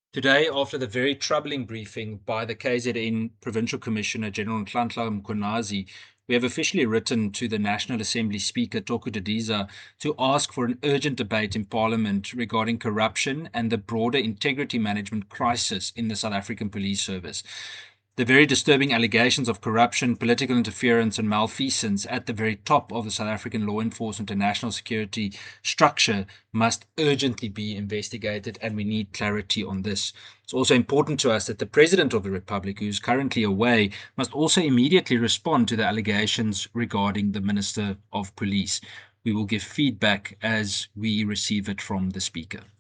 Today, after the very troubling briefing by the KZN Provincial Commissioner General Nhlanhla Mkhwanazi, we have officially written to the National Assembly Speaker Toku Didiza to ask for an urgent debate in Parliament regarding corruption and the broader integrity management crisis in the South African Police Service. The very disturbing allegations of corruption, political interference, and malfeasance at the very top of the South African law enforcement and national security structure must urgently be investigated, and we need clarity on this. It's also important to us that the President of the Republic, who's currently away, must also immediately respond to the allegations regarding the Minister of Police. We will give feedback as we receive it from the Speaker.